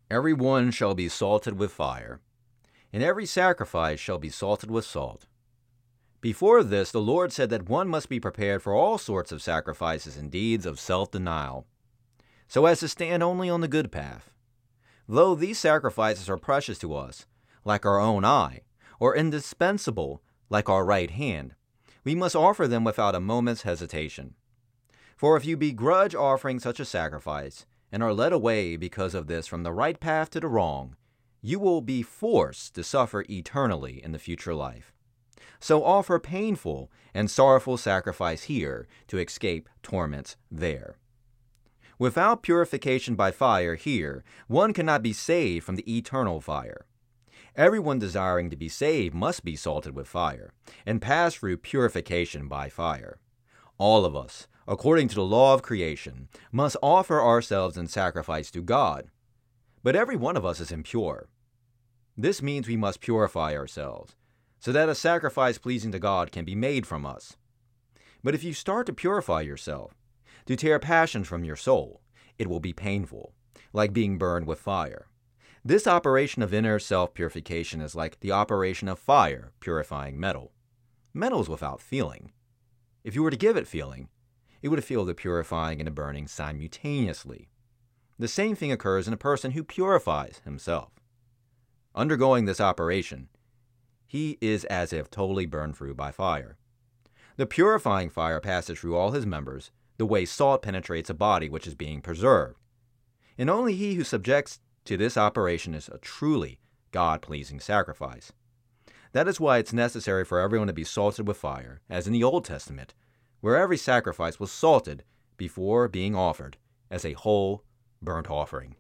Every one shall be salted with fire, and every sacrifice shall be salted with salt. Before this, the Lord said that one must be prepared for all sorts of sacrifices and deeds of self-denial, so as to stand only on the good path. Though these sacrifices are precious to us, like our own eye, or indispensable, like our right hand, we must offer them without a moment's hesitation. For if you begrudge offering such a sacrifice, and are led away because of this from the right path to the wrong, you will be forced to suffer eternally in the future life. So offer painful and sorrowful sacrifice here to escape torments there. Without purification by fire here, one cannot be saved from the eternal fire. Everyone desiring to be saved must be salted with fire, and pass through purification by fire. All of us, according to the law of creation, must offer ourselves in sacrifice to God. But every one of us is impure. This means we must purify ourselves, so that a sacrifice pleasing to God can be made from us. But if you start to purify yourself, to tear passions from your soul, it will be painful, like being burned with fire. This operation of inner self-purification is like the operation of fire purifying metal. Metal is without feeling. If you were to give it feeling, it would feel the purifying and the burning simultaneously. The same thing occurs in a person who purifies himself. Undergoing this operation, he is as if totally burned through by fire. The purifying fire passes through all his members, the way salt penetrates a body which is being preserved. And only he who subjects to this operation is a truly God-pleasing sacrifice. That is why it's necessary for everyone to be salted with fire, as in the Old Testament, where every sacrifice was salted before being offered as a whole burnt offering.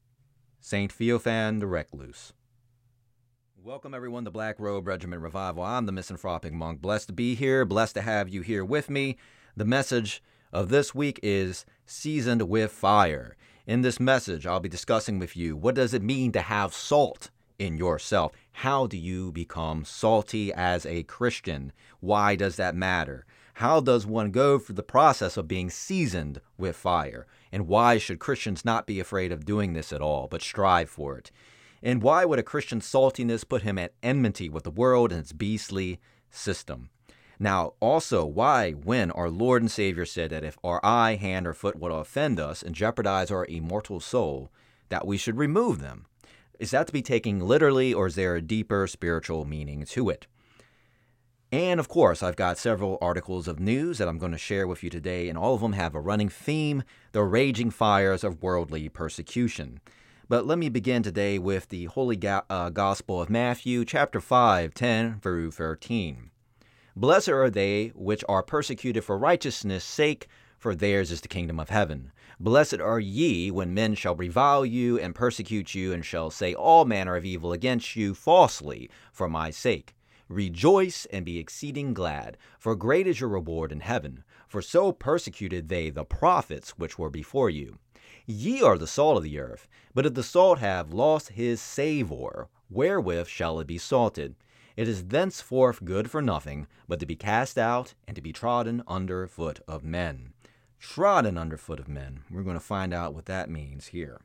Saint Theophan the Recluse. Welcome everyone to Black Robe Regiment Revival. I'm the Misanthropic Monk. Blessed to be here, blessed to have you here with me. The message of this week is Seasoned with Fire. In this message, I'll be discussing with you, what does it mean to have salt in yourself? How do you become salty as a Christian? Why does that matter? How does one go through the process of being seasoned with fire? And why should Christians not be afraid of doing this at all, but strive for it? And why would a Christian saltiness put him at enmity with the world and its beastly system? Now, also, why, when our Lord and Savior said that if our eye, hand, or foot would offend us and jeopardize our immortal soul, that we should remove them? Is that to be taken literally, or is there a deeper spiritual meaning to it? And, of course, I've got several articles of news that I'm going to share with you today, and all of them have a running theme, the raging fires of worldly persecution. But let me begin today with the Holy Gospel of Matthew, chapter 5, 10 through 13. Blessed are they which are persecuted for righteousness' sake, for theirs is the kingdom of heaven. Blessed are ye when men shall revile you and persecute you, and shall say all manner of evil against you falsely for my sake. Rejoice and be exceeding glad, for great is your reward in heaven. For so persecuted they the prophets which were before you. Ye are the salt of the earth, but if the salt have lost his savour, wherewith shall it be salted? It is thenceforth good for nothing, but to be cast out and to be trodden under foot of men. Trodden under foot of men. We're going to find out what that means here.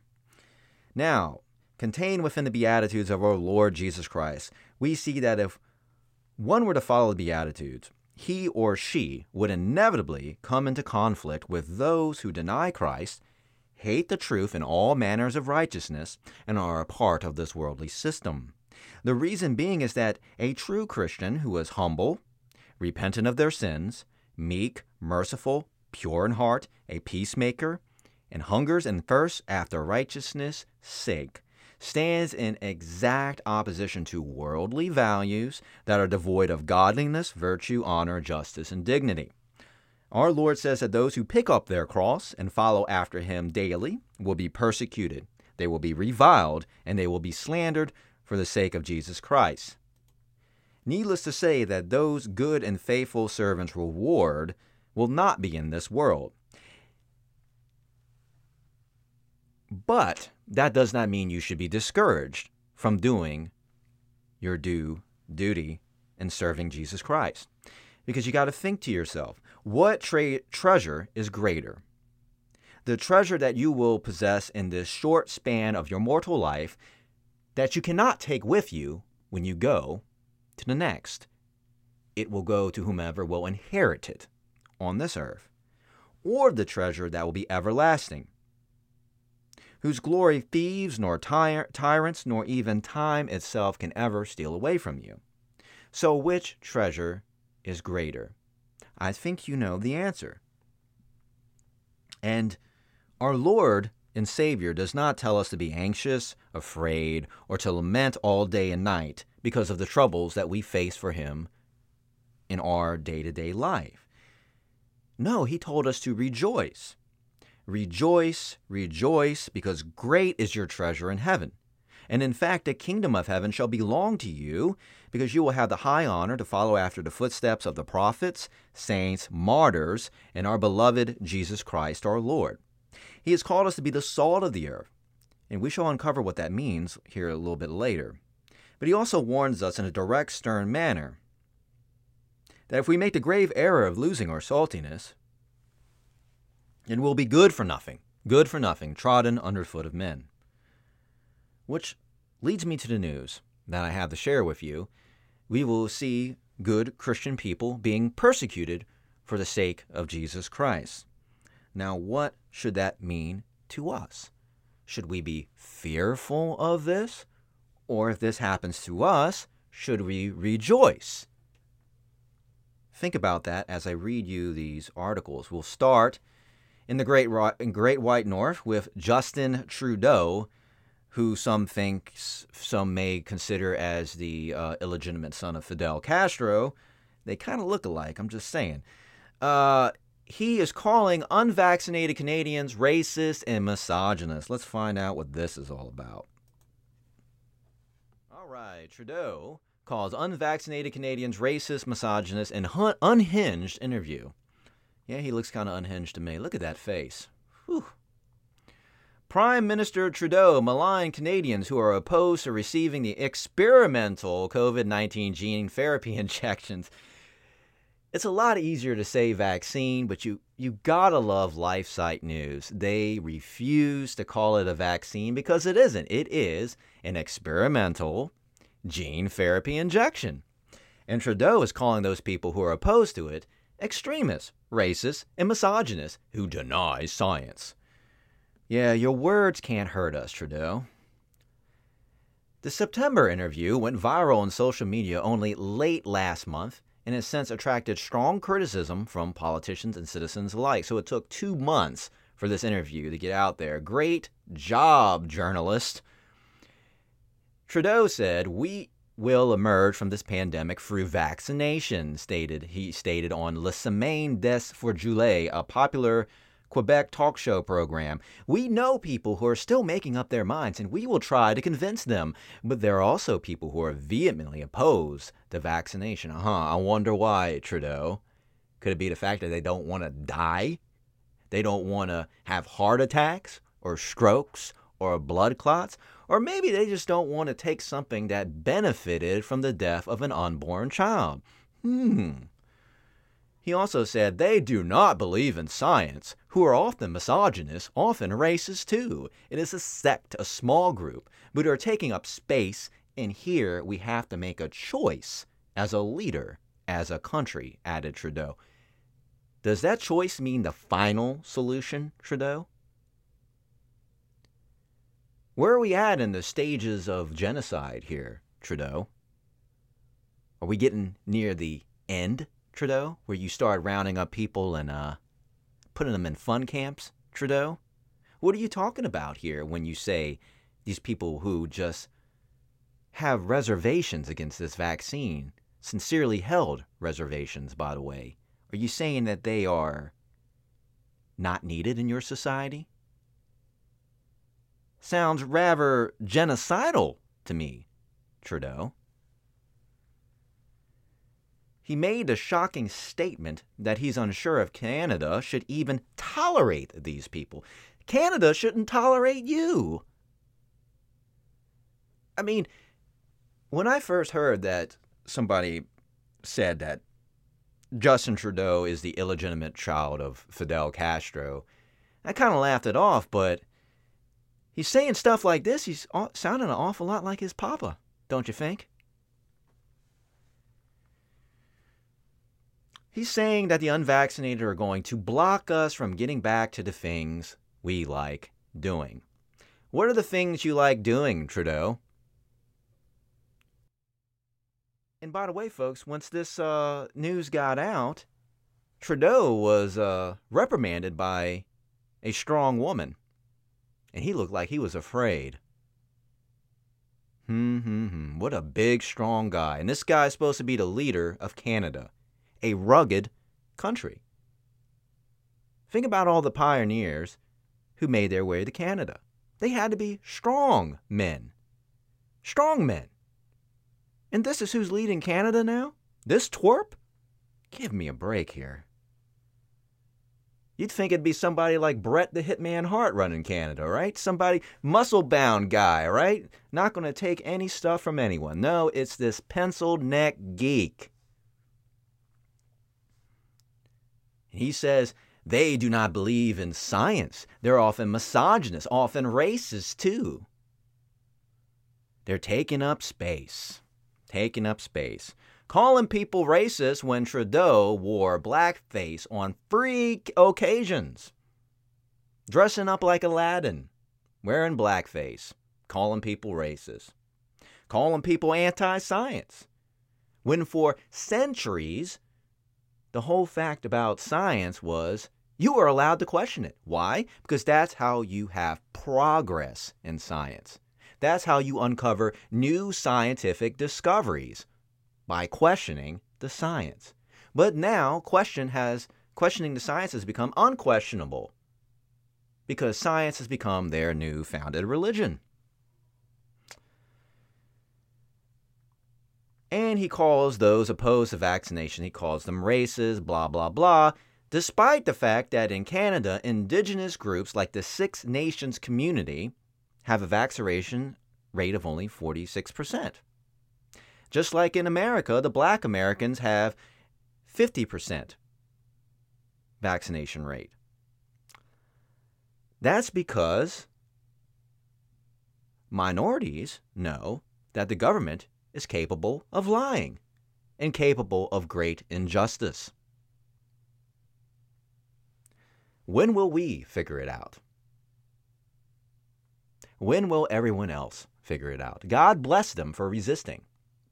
Now, contained within the Beatitudes of our Lord Jesus Christ, we see that if one were to follow the Beatitudes, he or she would inevitably come into conflict with those who deny Christ, hate the truth and all manners of righteousness, and are a part of this worldly system. The reason being is that a true Christian who is humble, repentant of their sins, meek, merciful, pure in heart, a peacemaker, and hungers and thirsts after righteousness' sake, stands in exact opposition to worldly values that are devoid of godliness, virtue, honor, justice, and dignity. Our Lord says that those who pick up their cross and follow after him daily will be persecuted. They will be reviled, and they will be slandered for the sake of Jesus Christ. Needless to say that those good and faithful servants' reward will not be in this world. But that does not mean you should be discouraged from doing your due duty in serving Jesus Christ. Because you got to think to yourself, what treasure is greater? the treasure that you will possess in this short span of your mortal life that you cannot take with you when you go to the next. It will go to whomever will inherit it on this earth, or the treasure that will be everlasting, whose glory thieves nor tyrants nor even time itself can ever steal away from you. So which treasure is greater? I think you know the answer. And our Lord and Savior does not tell us to be anxious, afraid, or to lament all day and night because of the troubles that we face for Him in our day-to-day life. No, He told us to rejoice. Rejoice, rejoice, because great is your treasure in heaven. And in fact, the kingdom of heaven shall belong to you, because you will have the high honor to follow after the footsteps of the prophets, saints, martyrs, and our beloved Jesus Christ our Lord. He has called us to be the salt of the earth, and we shall uncover what that means here a little bit later. But He also warns us in a direct, stern manner that if we make the grave error of losing our saltiness, it will be good for nothing, trodden underfoot of men. Which leads me to the news that I have to share with you. We will see good Christian people being persecuted for the sake of Jesus Christ. Now, what should that mean to us? Should we be fearful of this? Or if this happens to us, should we rejoice? Think about that as I read you these articles. We'll start in the Great White North with Justin Trudeau, who some may consider as the illegitimate son of Fidel Castro. They kind of look alike, I'm just saying. He is calling unvaccinated Canadians racist and misogynist. Let's find out what this is all about. All right, Trudeau calls unvaccinated Canadians racist, misogynist, and unhinged interview. Yeah, he looks kind of unhinged to me. Look at that face. Whew. Prime Minister Trudeau maligned Canadians who are opposed to receiving the experimental COVID-19 gene therapy injections. It's a lot easier to say vaccine, but you gotta love LifeSite News. They refuse to call it a vaccine because it isn't. It is an experimental gene therapy injection. And Trudeau is calling those people who are opposed to it extremists, racists, and misogynists who deny science. Yeah, your words can't hurt us, Trudeau. The September interview went viral on social media only late last month and has since attracted strong criticism from politicians and citizens alike. So it took 2 months for this interview to get out there. Great job, journalist. Trudeau said, "We will emerge from this pandemic through vaccination," he stated on Le Semaine des Forgulets, a popular Quebec talk show program. "We know people who are still making up their minds, and we will try to convince them. But there are also people who are vehemently opposed to vaccination." I wonder why, Trudeau. Could it be the fact that they don't want to die? They don't want to have heart attacks or strokes or blood clots? Or maybe they just don't want to take something that benefited from the death of an unborn child. He also said they do not believe in science, who are often misogynist, often racist too. It is a sect, a small group, but are taking up space, and here we have to make a choice as a leader, as a country, added Trudeau. Does that choice mean the final solution, Trudeau? Where are we at in the stages of genocide here, Trudeau? Are we getting near the end, Trudeau, where you start rounding up people and putting them in fun camps, Trudeau? What are you talking about here when you say these people who just have reservations against this vaccine, sincerely held reservations, by the way? Are you saying that they are not needed in your society? Sounds rather genocidal to me, Trudeau. He made a shocking statement that he's unsure if Canada should even tolerate these people. Canada shouldn't tolerate you. I mean, when I first heard that somebody said that Justin Trudeau is the illegitimate child of Fidel Castro, I kind of laughed it off, but he's saying stuff like this. He's sounding an awful lot like his papa, don't you think? He's saying that the unvaccinated are going to block us from getting back to the things we like doing. What are the things you like doing, Trudeau? And by the way, folks, once this news got out, Trudeau was reprimanded by a strong woman. And he looked like he was afraid. What a big, strong guy. And this guy is supposed to be the leader of Canada, a rugged country. Think about all the pioneers who made their way to Canada. They had to be strong men. Strong men. And this is who's leading Canada now? This twerp? Give me a break here. You'd think it'd be somebody like Bret the Hitman Hart running Canada, right? Somebody muscle-bound guy, right? Not going to take any stuff from anyone. No, it's this penciled neck geek. He says they do not believe in science. They're often misogynist, often racist too. They're taking up space. Taking up space. Calling people racist when Trudeau wore blackface on freak occasions. Dressing up like Aladdin, wearing blackface, calling people racist. Calling people anti-science. When for centuries, the whole fact about science was you were allowed to question it. Why? Because that's how you have progress in science. That's how you uncover new scientific discoveries, by questioning the science. But now, questioning the science has become unquestionable because science has become their new founded religion. And he calls those opposed to vaccination, he calls them racist, blah, blah, blah, despite the fact that in Canada, indigenous groups like the Six Nations community have a vaccination rate of only 46%. Just like in America, the black Americans have 50% vaccination rate. That's because minorities know that the government is capable of lying and capable of great injustice. When will we figure it out? When will everyone else figure it out? God bless them for resisting.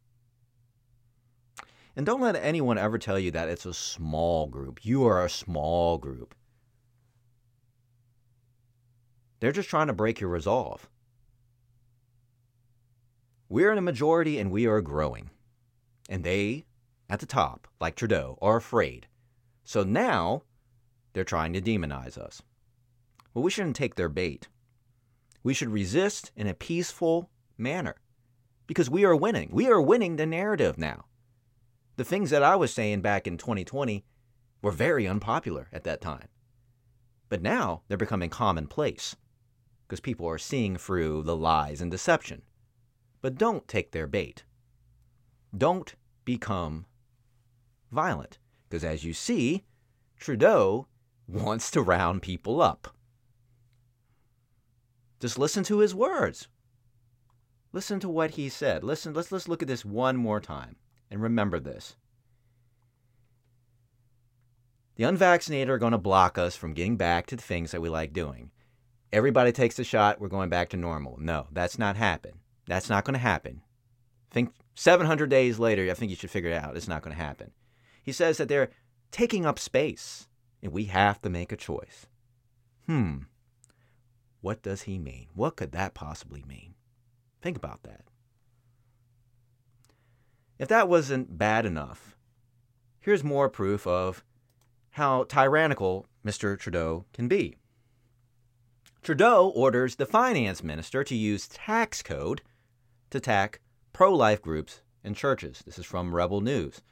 And don't let anyone ever tell you that it's a small group. You are a small group. They're just trying to break your resolve. We're in a majority and we are growing. And they, at the top, like Trudeau, are afraid. So now, they're trying to demonize us. Well, we shouldn't take their bait. We should resist in a peaceful manner. Because we are winning. We are winning the narrative now. The things that I was saying back in 2020 were very unpopular at that time. But now they're becoming commonplace because people are seeing through the lies and deception. But don't take their bait. Don't become violent because as you see, Trudeau wants to round people up. Just listen to his words. Listen to what he said. Let's look at this one more time. And remember this. The unvaccinated are going to block us from getting back to the things that we like doing. Everybody takes the shot, we're going back to normal. No, that's not happen. That's not going to happen. I think 700 days later, I think you should figure it out. It's not going to happen. He says that they're taking up space, and we have to make a choice. What does he mean? What could that possibly mean? Think about that. If that wasn't bad enough, here's more proof of how tyrannical Mr. Trudeau can be. Trudeau orders the finance minister to use tax code to attack pro-life groups and churches. This is from Rebel News.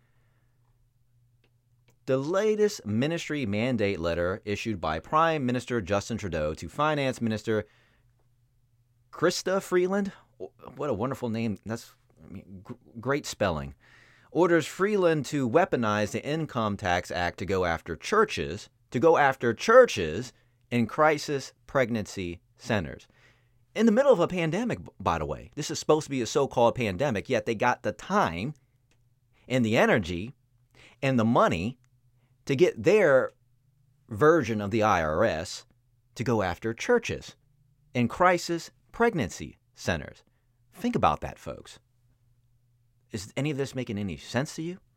The latest ministry mandate letter issued by Prime Minister Justin Trudeau to Finance Minister Chrystia Freeland, what a wonderful name, great spelling, orders Freeland to weaponize the Income Tax Act to go after churches in crisis pregnancy centers. In the middle of a pandemic, by the way. This is supposed to be a so-called pandemic, yet they got the time and the energy and the money to get their version of the IRS to go after churches in crisis pregnancy centers. Think about that, folks. Is any of this making any sense to you?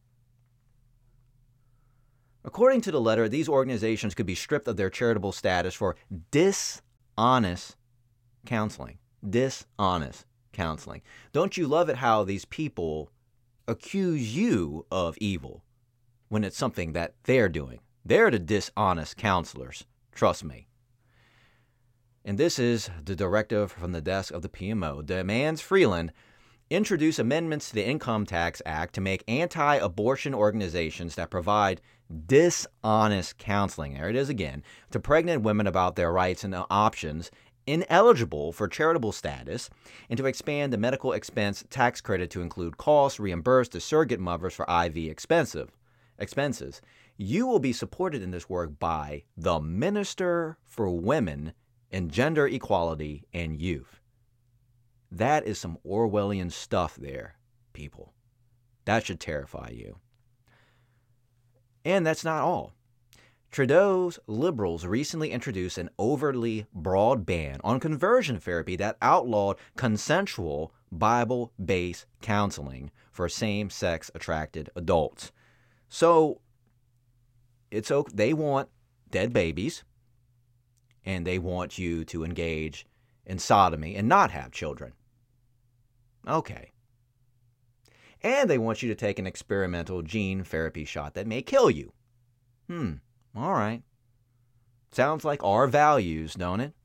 According to the letter, these organizations could be stripped of their charitable status for dishonest counseling. Dishonest counseling. Don't you love it how these people accuse you of evil when it's something that they're doing? They're the dishonest counselors. Trust me. And this is the directive from the desk of the PMO. Demands Freeland introduce amendments to the Income Tax Act to make anti-abortion organizations that provide dishonest counseling, there it is again, to pregnant women about their rights and options ineligible for charitable status, and to expand the medical expense tax credit to include costs reimbursed to surrogate mothers for IV expenses. You will be supported in this work by the Minister for Women and Gender Equality and Youth. That is some Orwellian stuff there, people. That should terrify you. And that's not all. Trudeau's Liberals recently introduced an overly broad ban on conversion therapy that outlawed consensual Bible-based counseling for same-sex attracted adults. So they want dead babies, and they want you to engage in sodomy and not have children. Okay. And they want you to take an experimental gene therapy shot that may kill you. All right. Sounds like our values, don't it?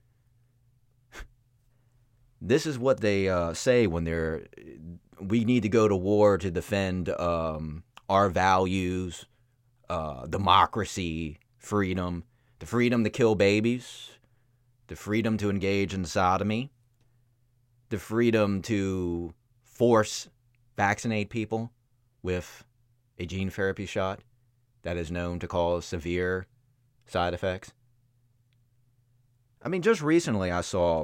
This is what they say when we need to go to war to defend our values, democracy, freedom, the freedom to kill babies, the freedom to engage in sodomy, the freedom to force vaccinate people with a gene therapy shot that is known to cause severe side effects. I mean, just recently I saw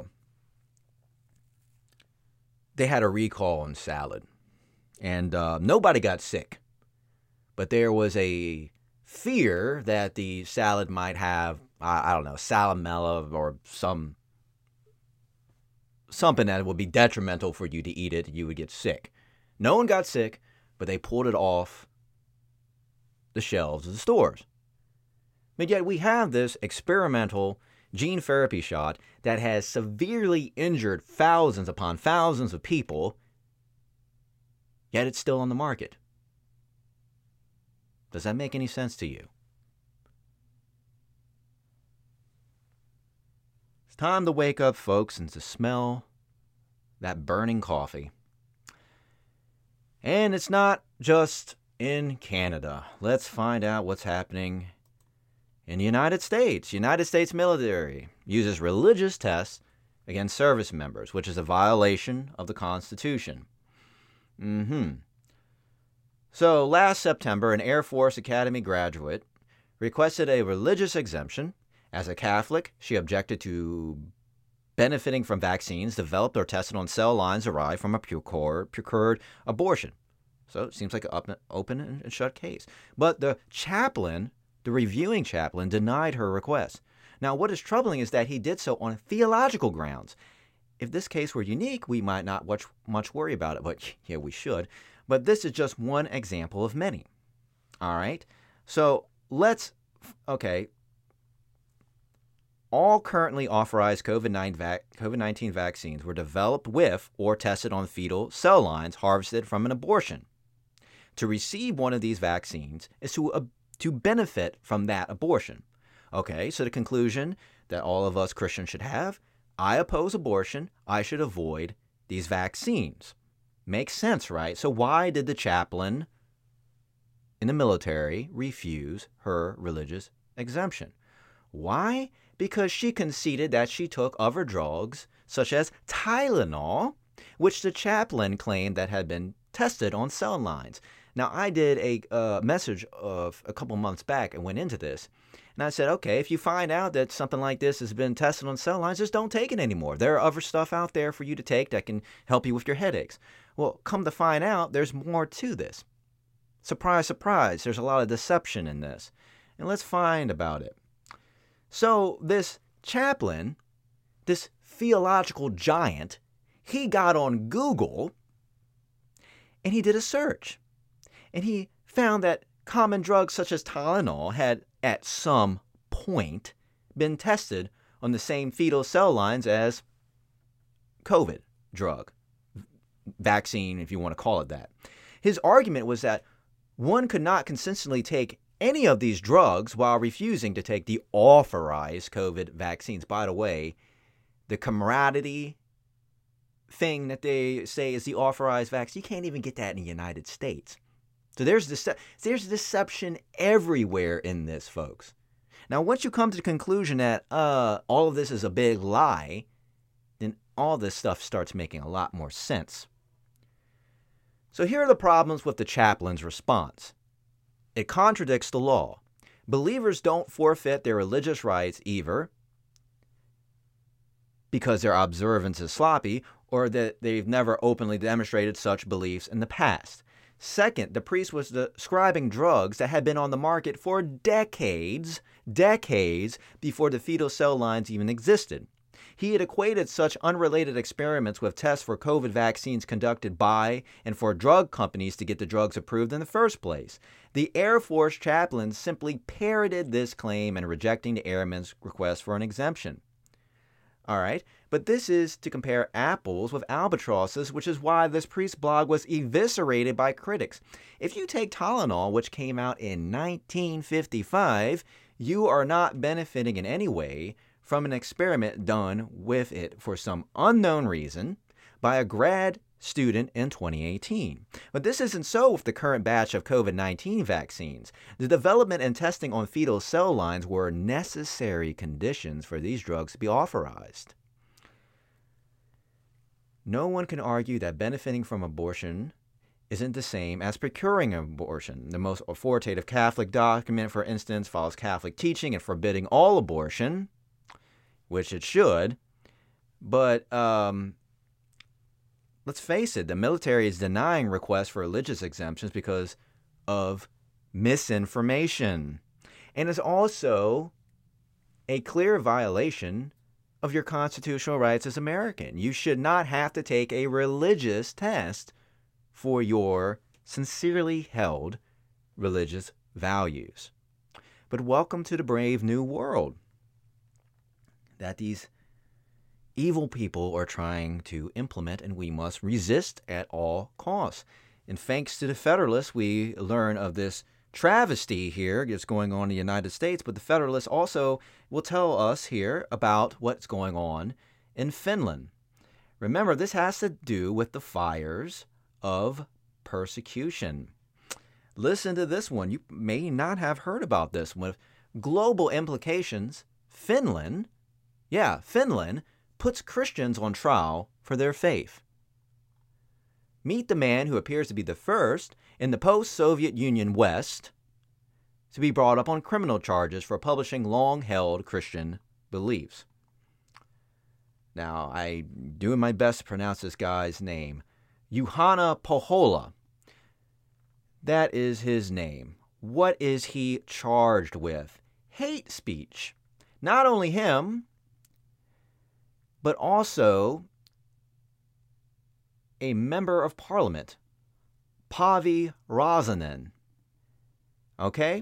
they had a recall on salad, and nobody got sick. But there was a fear that the salad might have, I don't know, salmonella or something that would be detrimental for you to eat it, you would get sick. No one got sick, but they pulled it off the shelves of the stores. But yet we have this experimental gene therapy shot that has severely injured thousands upon thousands of people, yet it's still on the market. Does that make any sense to you? It's time to wake up, folks, and to smell that burning coffee. And it's not just in Canada. Let's find out what's happening in the United States. United States military uses religious tests against service members, which is a violation of the Constitution. So last September, an Air Force Academy graduate requested a religious exemption. As a Catholic, she objected to benefiting from vaccines developed or tested on cell lines derived from a procured abortion. So it seems like an open and shut case. But the reviewing chaplain, denied her request. Now, what is troubling is that he did so on theological grounds. If this case were unique, we might not much worry about it, but yeah, we should. But this is just one example of many. All right? So all currently authorized COVID-19 vaccines were developed with or tested on fetal cell lines harvested from an abortion. To receive one of these vaccines is to benefit from that abortion. Okay, so the conclusion that all of us Christians should have, I oppose abortion, I should avoid these vaccines. Makes sense, right? So why did the chaplain in the military refuse her religious exemption? Why? Because she conceded that she took other drugs, such as Tylenol, which the chaplain claimed that had been tested on cell lines. Now, I did a message of a couple months back and went into this. And I said, okay, if you find out that something like this has been tested on cell lines, just don't take it anymore. There are other stuff out there for you to take that can help you with your headaches. Well, come to find out, there's more to this. Surprise, surprise, there's a lot of deception in this. And let's find about it. So this chaplain, this theological giant, he got on Google and he did a search. And he found that common drugs such as Tylenol had, at some point, been tested on the same fetal cell lines as COVID drug, vaccine, if you want to call it that. His argument was that one could not consistently take any of these drugs while refusing to take the authorized COVID vaccines. By the way, the Comirnaty thing that they say is the authorized vaccine, you can't even get that in the United States. So there's deception everywhere in this, folks. Now, once you come to the conclusion that all of this is a big lie, then all this stuff starts making a lot more sense. So here are the problems with the chaplain's response. It contradicts the law. Believers don't forfeit their religious rights either because their observance is sloppy or that they've never openly demonstrated such beliefs in the past. Second, the priest was describing drugs that had been on the market for decades before the fetal cell lines even existed. He had equated such unrelated experiments with tests for COVID vaccines conducted by and for drug companies to get the drugs approved in the first place. The Air Force chaplain simply parroted this claim and rejecting the airman's request for an exemption. All right, but this is to compare apples with albatrosses, which is why this priest blog was eviscerated by critics. If you take Tylenol, which came out in 1955, you are not benefiting in any way from an experiment done with it for some unknown reason by a grad student in 2018. But this isn't so with the current batch of COVID-19 vaccines. The development and testing on fetal cell lines were necessary conditions for these drugs to be authorized. No one can argue that benefiting from abortion isn't the same as procuring abortion. The most authoritative Catholic document, for instance, follows Catholic teaching in forbidding all abortion, which it should, but let's face it, the military is denying requests for religious exemptions because of misinformation. And it's also a clear violation of your constitutional rights as American. You should not have to take a religious test for your sincerely held religious values. But welcome to the brave new world that these evil people are trying to implement, and we must resist at all costs. And thanks to the Federalists, we learn of this travesty here that's going on in the United States, but the Federalists also will tell us here about what's going on in Finland. Remember, this has to do with the fires of persecution. Listen to this one. You may not have heard about this one. With global implications, Finland puts Christians on trial for their faith. Meet the man who appears to be the first in the post-Soviet Union West to be brought up on criminal charges for publishing long-held Christian beliefs. Now, I'm doing my best to pronounce this guy's name. Juhana Pohjola. That is his name. What is he charged with? Hate speech. Not only him, but also a member of parliament, Päivi Räsänen. Okay?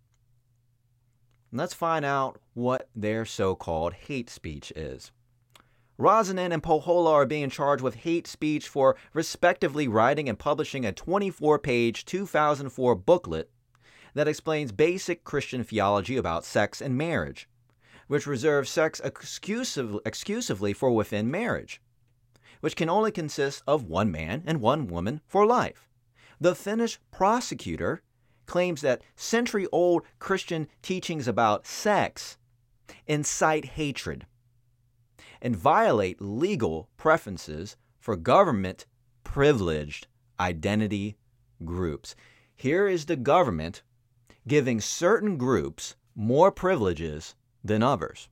Let's find out what their so-called hate speech is. Räsänen and Pohjola are being charged with hate speech for respectively writing and publishing a 24-page 2004 booklet that explains basic Christian theology about sex and marriage, which reserves sex exclusively for within marriage, which can only consist of one man and one woman for life. The Finnish prosecutor claims that century-old Christian teachings about sex incite hatred and violate legal preferences for government-privileged identity groups. Here is the government giving certain groups more privileges than others.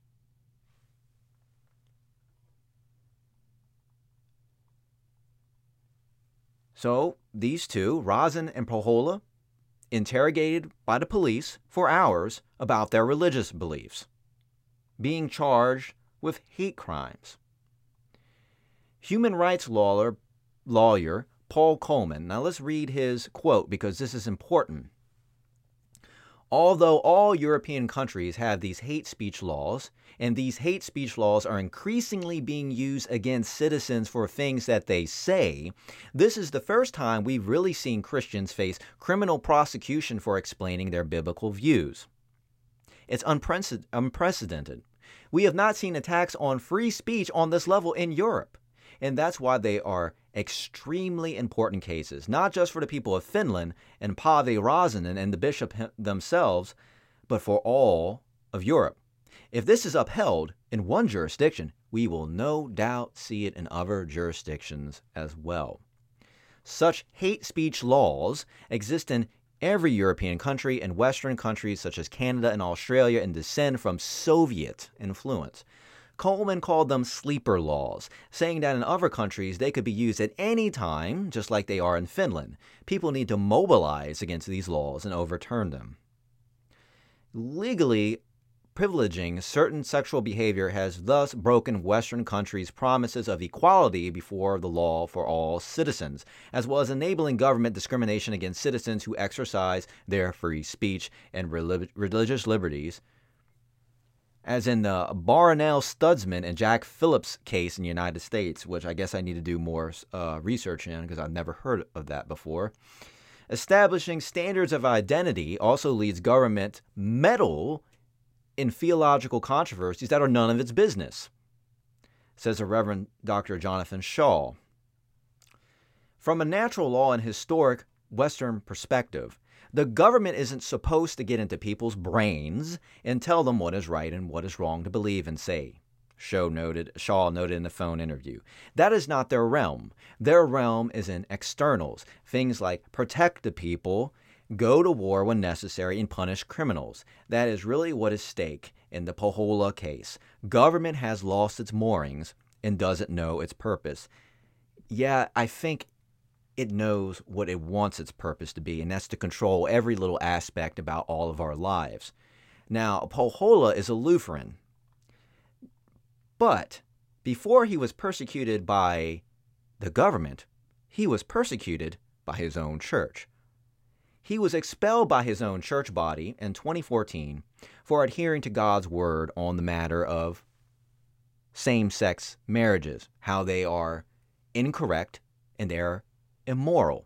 So these two, Razin and Pohjola, interrogated by the police for hours about their religious beliefs, being charged with hate crimes. Human rights lawyer Paul Coleman, now let's read his quote because this is important. Although all European countries have these hate speech laws, and these hate speech laws are increasingly being used against citizens for things that they say, this is the first time we've really seen Christians face criminal prosecution for explaining their biblical views. It's unprecedented. We have not seen attacks on free speech on this level in Europe, and that's why they are extremely important cases, not just for the people of Finland and Pave Razinen and the bishop themselves, but for all of Europe. If this is upheld in one jurisdiction, we will no doubt see it in other jurisdictions as well. Such hate speech laws exist in every European country and Western countries such as Canada and Australia and descend from Soviet influence. Coleman called them sleeper laws, saying that in other countries they could be used at any time, just like they are in Finland. People need to mobilize against these laws and overturn them. Legally privileging certain sexual behavior has thus broken Western countries' promises of equality before the law for all citizens, as well as enabling government discrimination against citizens who exercise their free speech and religious liberties, as in the Barnell Stutzman and Jack Phillips case in the United States, which I guess I need to do more research in because I've never heard of that before. Establishing standards of identity also leads government meddle in theological controversies that are none of its business, says the Reverend Dr. Jonathan Shaw. From a natural law and historic Western perspective, the government isn't supposed to get into people's brains and tell them what is right and what is wrong to believe and say, Shaw noted in the phone interview. That is not their realm. Their realm is in externals, things like protect the people, go to war when necessary, and punish criminals. That is really what is at stake in the Pohjola case. Government has lost its moorings and doesn't know its purpose. Yeah, I think it knows what it wants its purpose to be, and that's to control every little aspect about all of our lives. Now, Pohjola is a Lutheran, but before he was persecuted by the government, he was persecuted by his own church. He was expelled by his own church body in 2014 for adhering to God's word on the matter of same-sex marriages, how they are incorrect and they're immoral.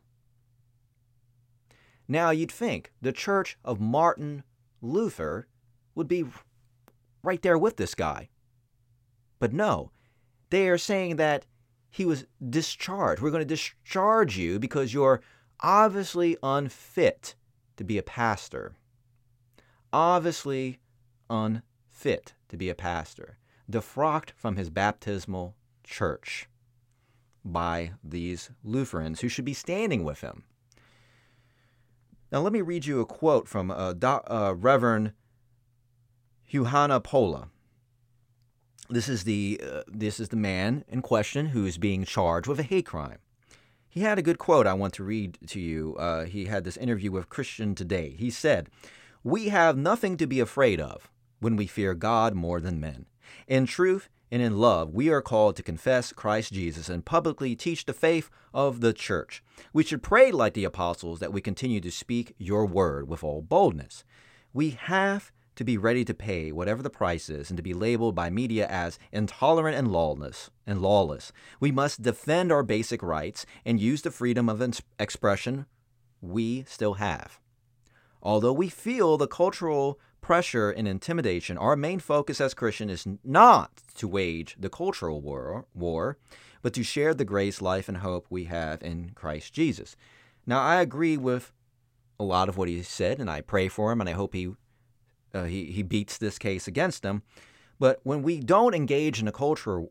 Now, you'd think the Church of Martin Luther would be right there with this guy. But no, they are saying that he was discharged. We're going to discharge you because you're obviously unfit to be a pastor. Obviously unfit to be a pastor. Defrocked from his baptismal church by these Lutherans who should be standing with him. Now let me read you a quote from Reverend Juhana Pola. This is the man in question who is being charged with a hate crime. He had a good quote I want to read to you. He had this interview with Christian Today. He said, "We have nothing to be afraid of when we fear God more than men. In truth and in love, we are called to confess Christ Jesus and publicly teach the faith of the church. We should pray like the apostles that we continue to speak your word with all boldness. We have to be ready to pay whatever the price is and to be labeled by media as intolerant and lawless. We must defend our basic rights and use the freedom of expression we still have. Although we feel the cultural pressure and intimidation, our main focus as Christians is not to wage the cultural war, but to share the grace, life, and hope we have in Christ Jesus." Now, I agree with a lot of what he said, and I pray for him, and I hope he beats this case against him. But when we don't engage in a cultural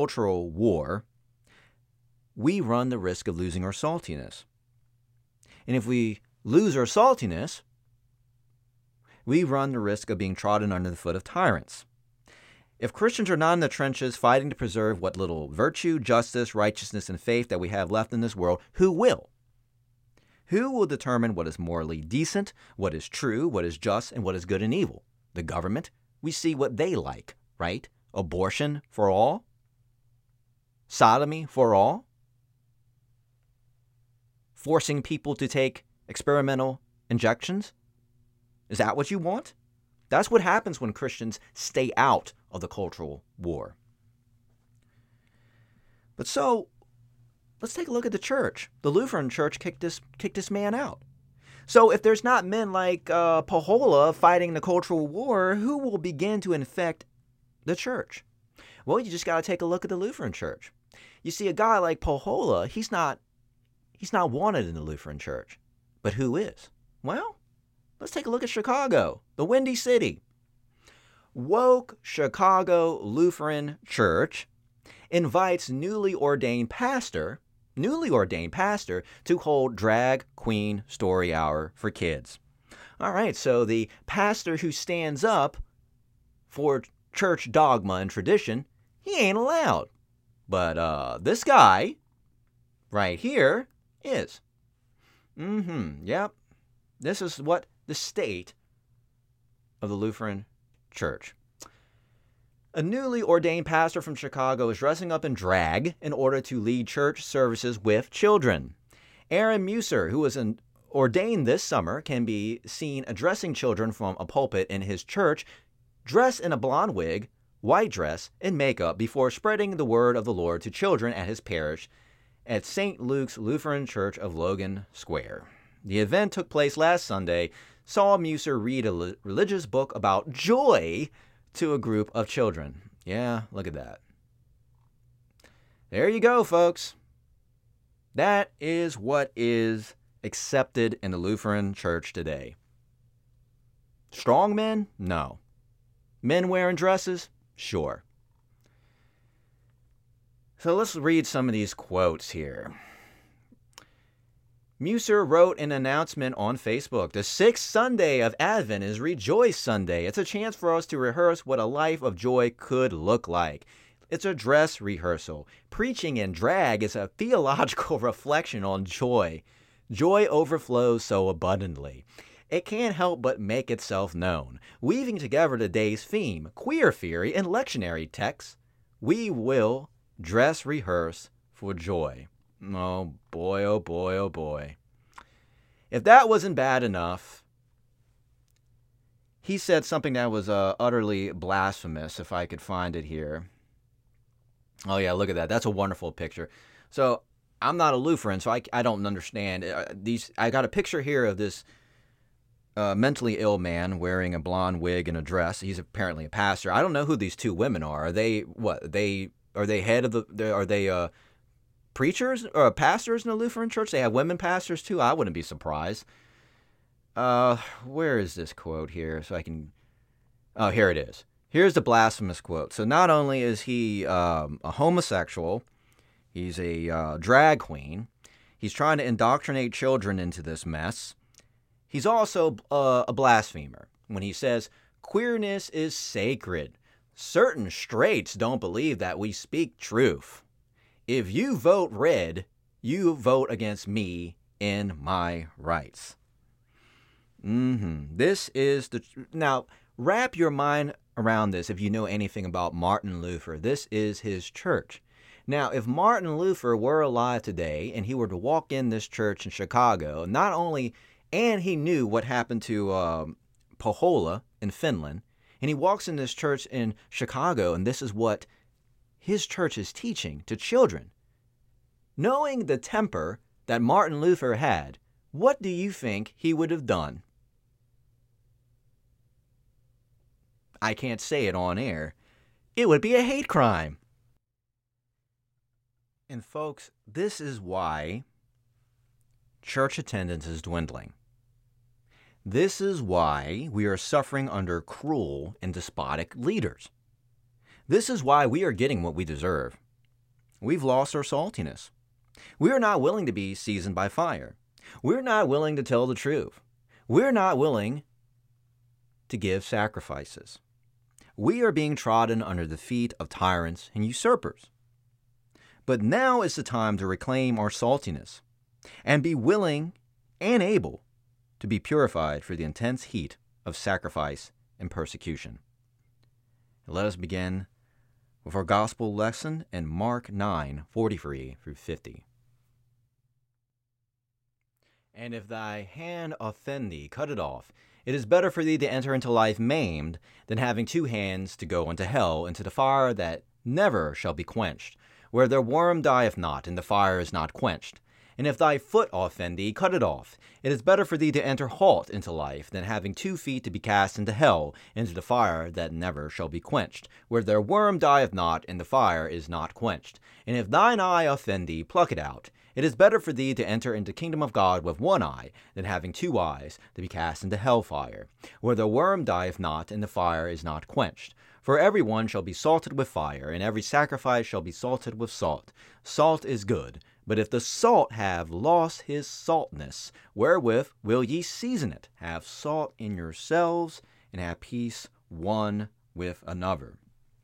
war, we run the risk of losing our saltiness. And if we lose our saltiness, we run the risk of being trodden under the foot of tyrants. If Christians are not in the trenches fighting to preserve what little virtue, justice, righteousness, and faith that we have left in this world, who will? Who will determine what is morally decent, what is true, what is just, and what is good and evil? The government? We see what they like, right? Abortion for all? Sodomy for all? Forcing people to take experimental injections? Is that what you want? That's what happens when Christians stay out of the cultural war. But so, let's take a look at the church. The Lutheran church kicked this man out. So if there's not men like Pohjola fighting the cultural war, who will begin to infect the church? Well, you just got to take a look at the Lutheran church. You see, a guy like Pohjola, he's not wanted in the Lutheran church. But who is? Well, let's take a look at Chicago, the Windy City. Woke Chicago Lutheran Church invites newly ordained pastor to hold drag queen story hour for kids. All right, so the pastor who stands up for church dogma and tradition, he ain't allowed. But this guy right here is. Yep. This is what the state of the Lutheran Church. A newly ordained pastor from Chicago is dressing up in drag in order to lead church services with children. Aaron Musser, who was ordained this summer, can be seen addressing children from a pulpit in his church, dressed in a blonde wig, white dress, and makeup before spreading the word of the Lord to children at his parish at St. Luke's Lutheran Church of Logan Square. The event took place last Sunday, saw Musser read a religious book about joy to a group of children. Yeah, look at that. There you go, folks. That is what is accepted in the Lutheran Church today. Strong men? No. Men wearing dresses? Sure. So let's read some of these quotes here. Musser wrote an announcement on Facebook. The sixth Sunday of Advent is Rejoice Sunday. It's a chance for us to rehearse what a life of joy could look like. It's a dress rehearsal. Preaching in drag is a theological reflection on joy. Joy overflows so abundantly. It can't help but make itself known. Weaving together the day's theme, queer theory, and lectionary texts, we will dress rehearse for joy. Oh boy, oh boy, oh boy. If that wasn't bad enough, he said something that was utterly blasphemous, if I could find it here. Oh yeah, look at that. That's a wonderful picture. So I'm not a Lutheran, so I don't understand. I got a picture here of this mentally ill man wearing a blonde wig and a dress. He's apparently a pastor. I don't know who these two women are. Are they head of are they preachers or pastors in the Lutheran church? They have women pastors too? I wouldn't be surprised. Where is this quote here? So I can... Oh, here it is. Here's the blasphemous quote. So not only is he a homosexual, he's a drag queen. He's trying to indoctrinate children into this mess. He's also a blasphemer when he says, queerness is sacred. Certain straights don't believe that we speak truth. If you vote red, you vote against me in my rights. This is the... Now, wrap your mind around this if you know anything about Martin Luther. This is his church. Now, if Martin Luther were alive today and he were to walk in this church in Chicago, not only... And he knew what happened to Pohjola in Finland, and he walks in this church in Chicago, and this is what his church is teaching to children. Knowing the temper that Martin Luther had, what do you think he would have done? I can't say it on air. It would be a hate crime. And folks, this is why church attendance is dwindling. This is why we are suffering under cruel and despotic leaders. This is why we are getting what we deserve. We've lost our saltiness. We are not willing to be seasoned by fire. We're not willing to tell the truth. We're not willing to give sacrifices. We are being trodden under the feet of tyrants and usurpers. But now is the time to reclaim our saltiness and be willing and able to be purified for the intense heat of sacrifice and persecution. Let us begin with our gospel lesson in Mark 9:43 through 50. And if thy hand offend thee, cut it off. It is better for thee to enter into life maimed than having 2 hands to go into hell, into the fire that never shall be quenched, where their worm dieth not, and the fire is not quenched. And if thy foot offend thee, cut it off. It is better for thee to enter halt into life than having 2 feet to be cast into hell, into the fire that never shall be quenched, where their worm dieth not, and the fire is not quenched. And if thine eye offend thee, pluck it out. It is better for thee to enter into the kingdom of God with 1 eye than having 2 eyes to be cast into hell fire, where the worm dieth not, and the fire is not quenched. For every one shall be salted with fire, and every sacrifice shall be salted with salt. Salt is good, but if the salt have lost his saltness, wherewith will ye season it? Have salt in yourselves, and have peace one with another.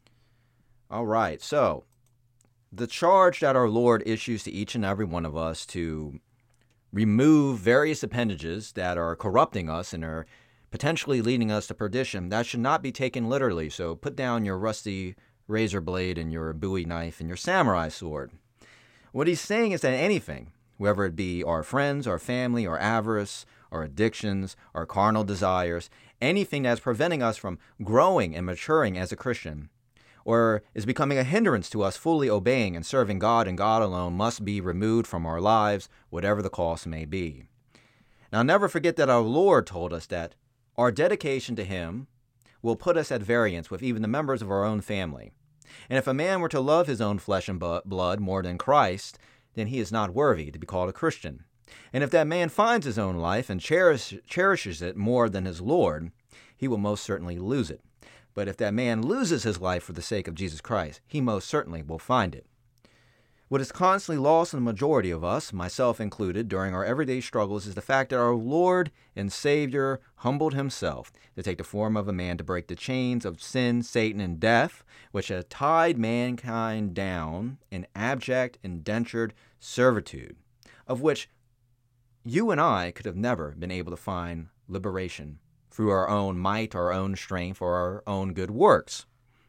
All right, so the charge that our Lord issues to each and every one of us to remove various appendages that are corrupting us and are potentially leading us to perdition, that should not be taken literally. So put down your rusty razor blade and your Bowie knife and your samurai sword. What he's saying is that anything, whether it be our friends, our family, our avarice, our addictions, our carnal desires, anything that's preventing us from growing and maturing as a Christian, or is becoming a hindrance to us fully obeying and serving God and God alone, must be removed from our lives, whatever the cost may be. Now, never forget that our Lord told us that our dedication to Him will put us at variance with even the members of our own family. And if a man were to love his own flesh and blood more than Christ, then he is not worthy to be called a Christian. And if that man finds his own life and cherishes it more than his Lord, he will most certainly lose it. But if that man loses his life for the sake of Jesus Christ, he most certainly will find it. What is constantly lost in the majority of us, myself included, during our everyday struggles is the fact that our Lord and Savior humbled Himself to take the form of a man to break the chains of sin, Satan, and death, which had tied mankind down in abject, indentured servitude, of which you and I could have never been able to find liberation through our own might, our own strength, or our own good works.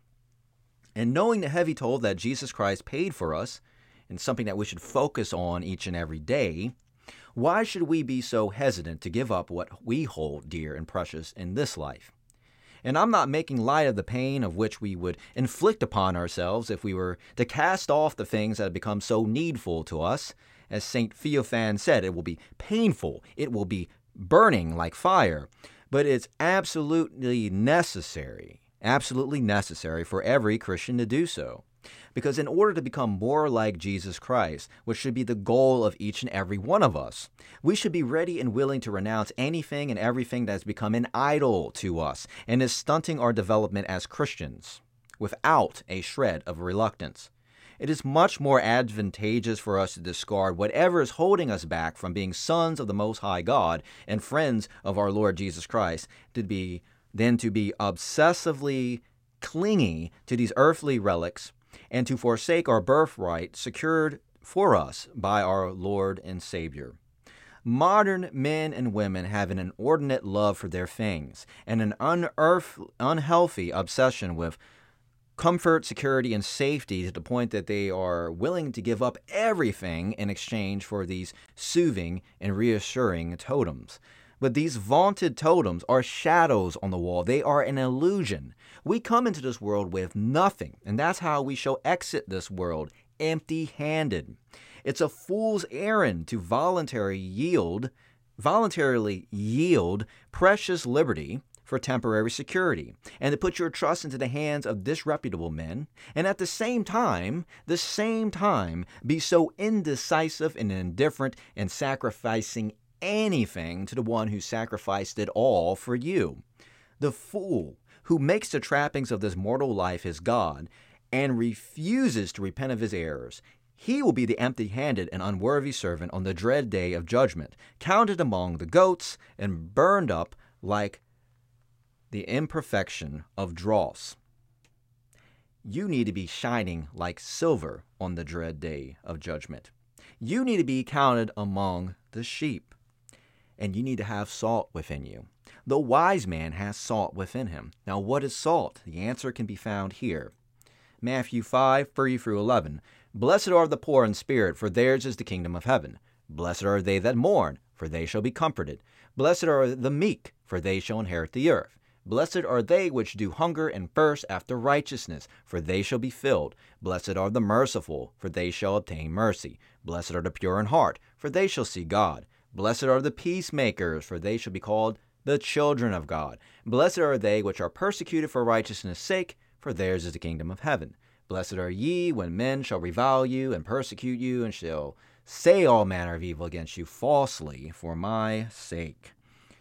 And knowing the heavy toll that Jesus Christ paid for us, and something that we should focus on each and every day, why should we be so hesitant to give up what we hold dear and precious in this life? And I'm not making light of the pain of which we would inflict upon ourselves if we were to cast off the things that have become so needful to us. As St. Theophan said, it will be painful, it will be burning like fire, but it's absolutely necessary for every Christian to do so. Because in order to become more like Jesus Christ, which should be the goal of each and every one of us, we should be ready and willing to renounce anything and everything that has become an idol to us and is stunting our development as Christians, without a shred of reluctance. It is much more advantageous for us to discard whatever is holding us back from being sons of the Most High God and friends of our Lord Jesus Christ than to be obsessively clingy to these earthly relics and to forsake our birthright secured for us by our Lord and Savior. Modern men and women have an inordinate love for their things and an unhealthy obsession with comfort, security, and safety to the point that they are willing to give up everything in exchange for these soothing and reassuring totems. But these vaunted totems are shadows on the wall. They are an illusion. We come into this world with nothing, and that's how we shall exit this world, empty-handed. It's a fool's errand to voluntarily yield precious liberty for temporary security, and to put your trust into the hands of disreputable men, and at the same time, be so indecisive and indifferent in sacrificing anything to the one who sacrificed it all for you. The fool who makes the trappings of this mortal life his God and refuses to repent of his errors, He will be the empty-handed and unworthy servant on the dread day of judgment, counted among the goats and burned up like the imperfection of dross. You need to be shining like silver on the dread day of judgment. You need to be counted among the sheep, and you need to have salt within you. The wise man has salt within him. Now, what is salt? The answer can be found here. Matthew 5:3-11. Blessed are the poor in spirit, for theirs is the kingdom of heaven. Blessed are they that mourn, for they shall be comforted. Blessed are the meek, for they shall inherit the earth. Blessed are they which do hunger and thirst after righteousness, for they shall be filled. Blessed are the merciful, for they shall obtain mercy. Blessed are the pure in heart, for they shall see God. Blessed are the peacemakers, for they shall be called the children of God. Blessed are they which are persecuted for righteousness' sake, for theirs is the kingdom of heaven. Blessed are ye when men shall revile you and persecute you, and shall say all manner of evil against you falsely for my sake.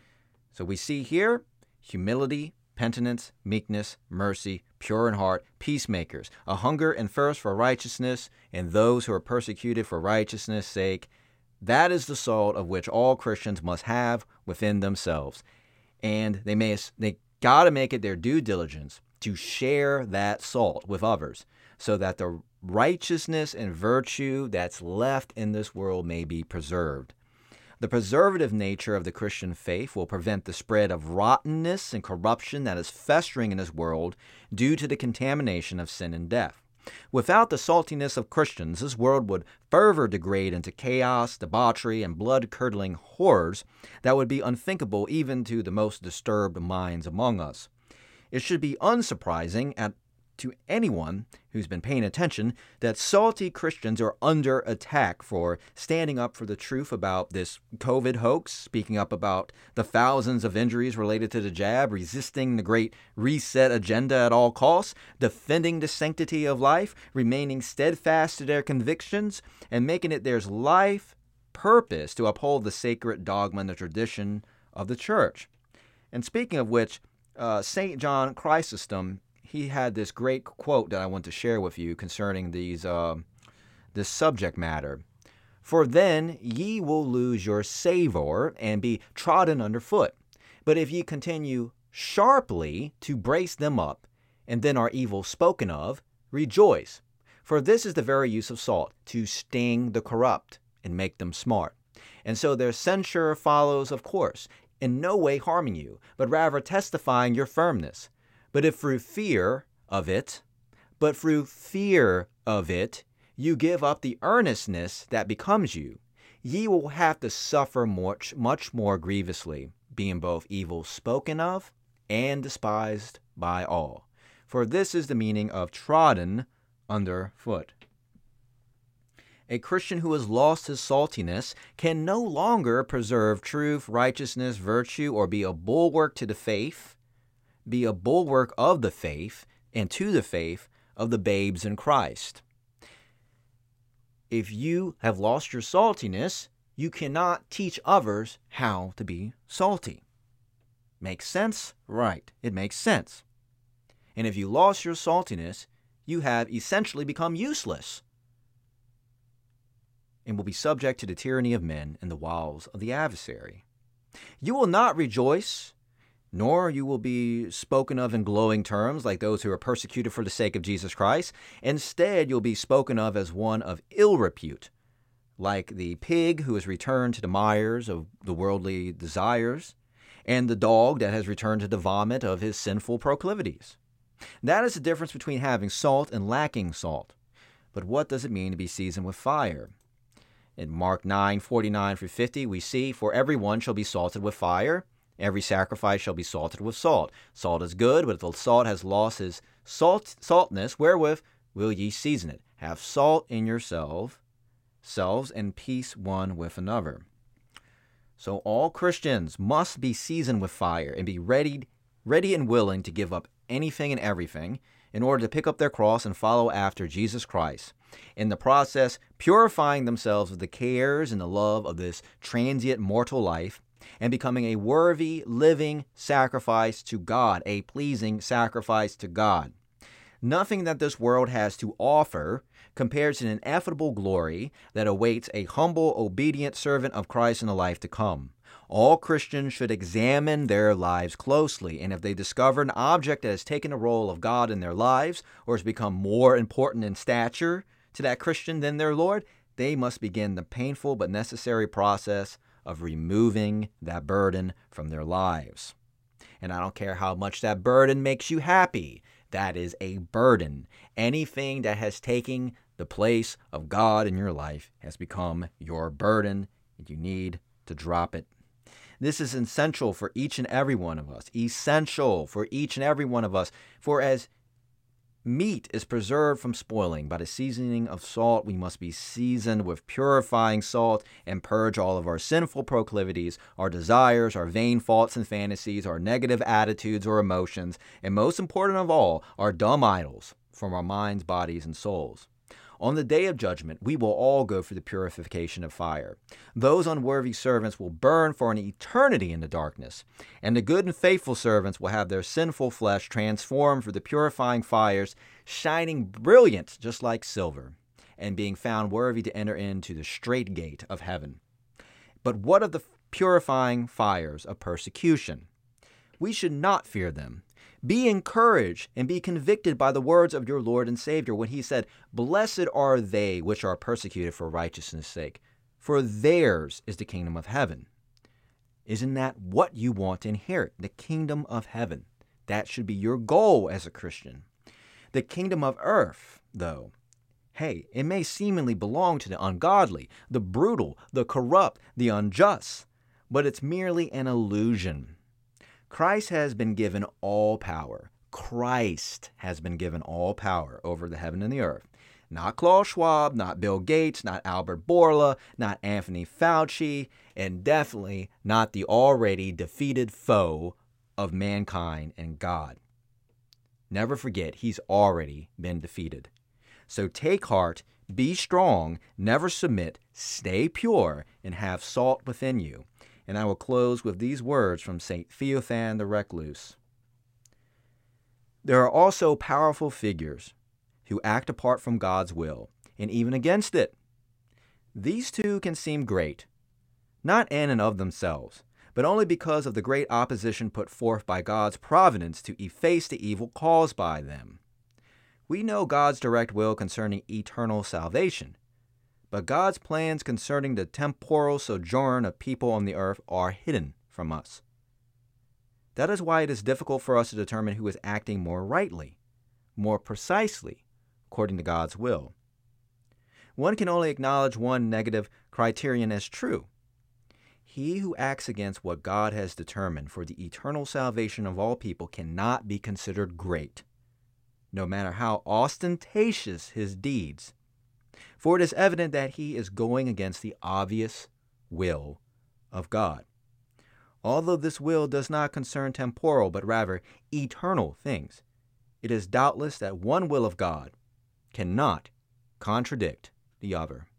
So we see here humility, penitence, meekness, mercy, pure in heart, peacemakers, a hunger and thirst for righteousness, and those who are persecuted for righteousness' sake. That is the salt of which all Christians must have within themselves. And they got to make it their due diligence to share that salt with others, so that the righteousness and virtue that's left in this world may be preserved. The preservative nature of the Christian faith will prevent the spread of rottenness and corruption that is festering in this world due to the contamination of sin and death. Without the saltiness of Christians, this world would further degrade into chaos, debauchery, and blood-curdling horrors that would be unthinkable even to the most disturbed minds among us. It should be unsurprising to anyone who's been paying attention that salty Christians are under attack for standing up for the truth about this COVID hoax, speaking up about the thousands of injuries related to the jab, resisting the great reset agenda at all costs, defending the sanctity of life, remaining steadfast to their convictions, and making it their life purpose to uphold the sacred dogma and the tradition of the church. And speaking of which, St. John Chrysostom, he had this great quote that I want to share with you concerning this subject matter. For then ye will lose your savor and be trodden under foot. But if ye continue sharply to brace them up, and then are evil spoken of, rejoice. For this is the very use of salt, to sting the corrupt and make them smart. And so their censure follows, of course, in no way harming you, but rather testifying your firmness. But if through fear of it, you give up the earnestness that becomes you, ye will have to suffer much more grievously, being both evil spoken of and despised by all. For this is the meaning of trodden under foot. A Christian who has lost his saltiness can no longer preserve truth, righteousness, virtue, or be a bulwark of the faith and to the faith of the babes in Christ. If you have lost your saltiness, you cannot teach others how to be salty. Makes sense? Right. It makes sense. And if you lost your saltiness, you have essentially become useless and will be subject to the tyranny of men and the wiles of the adversary. You will not rejoice, nor you will be spoken of in glowing terms like those who are persecuted for the sake of Jesus Christ. Instead, you'll be spoken of as one of ill repute, like the pig who has returned to the mires of the worldly desires, and the dog that has returned to the vomit of his sinful proclivities. That is the difference between having salt and lacking salt. But what does it mean to be seasoned with fire? In Mark 9:49-50, we see, for every one shall be salted with fire, every sacrifice shall be salted with salt. Salt is good, but if the salt has lost his saltness, wherewith will ye season it? Have salt in yourselves, and peace one with another. So all Christians must be seasoned with fire and be ready and willing to give up anything and everything in order to pick up their cross and follow after Jesus Christ. In the process, purifying themselves of the cares and the love of this transient mortal life and becoming a worthy, living sacrifice to God, a pleasing sacrifice to God. Nothing that this world has to offer compares to the ineffable glory that awaits a humble, obedient servant of Christ in the life to come. All Christians should examine their lives closely, and if they discover an object that has taken the role of God in their lives or has become more important in stature to that Christian than their Lord, they must begin the painful but necessary process of removing that burden from their lives. And I don't care how much that burden makes you happy. That is a burden. Anything that has taken the place of God in your life has become your burden, and you need to drop it. This is essential for each and every one of us. Essential for each and every one of us. For as meat is preserved from spoiling by the seasoning of salt, we must be seasoned with purifying salt and purge all of our sinful proclivities, our desires, our vain thoughts and fantasies, our negative attitudes or emotions, and most important of all, our dumb idols from our minds, bodies, and souls. On the day of judgment, we will all go through the purification of fire. Those unworthy servants will burn for an eternity in the darkness, and the good and faithful servants will have their sinful flesh transformed through the purifying fires, shining brilliant just like silver, and being found worthy to enter into the strait gate of heaven. But what of the purifying fires of persecution? We should not fear them. Be encouraged and be convicted by the words of your Lord and Savior when he said, "Blessed are they which are persecuted for righteousness' sake, for theirs is the kingdom of heaven." Isn't that what you want to inherit? The kingdom of heaven. That should be your goal as a Christian. The kingdom of earth, though, hey, it may seemingly belong to the ungodly, the brutal, the corrupt, the unjust, but it's merely an illusion. Christ has been given all power. Christ has been given all power over the heaven and the earth. Not Klaus Schwab, not Bill Gates, not Albert Bourla, not Anthony Fauci, and definitely not the already defeated foe of mankind and God. Never forget, he's already been defeated. So take heart, be strong, never submit, stay pure, and have salt within you. And I will close with these words from St. Theophan the Recluse. There are also powerful figures who act apart from God's will, and even against it. These too can seem great, not in and of themselves, but only because of the great opposition put forth by God's providence to efface the evil caused by them. We know God's direct will concerning eternal salvation, but God's plans concerning the temporal sojourn of people on the earth are hidden from us. That is why it is difficult for us to determine who is acting more rightly, more precisely, according to God's will. One can only acknowledge one negative criterion as true. He who acts against what God has determined for the eternal salvation of all people cannot be considered great, no matter how ostentatious his deeds. For it is evident that he is going against the obvious will of God. Although this will does not concern temporal, but rather eternal things, it is doubtless that one will of God cannot contradict the other.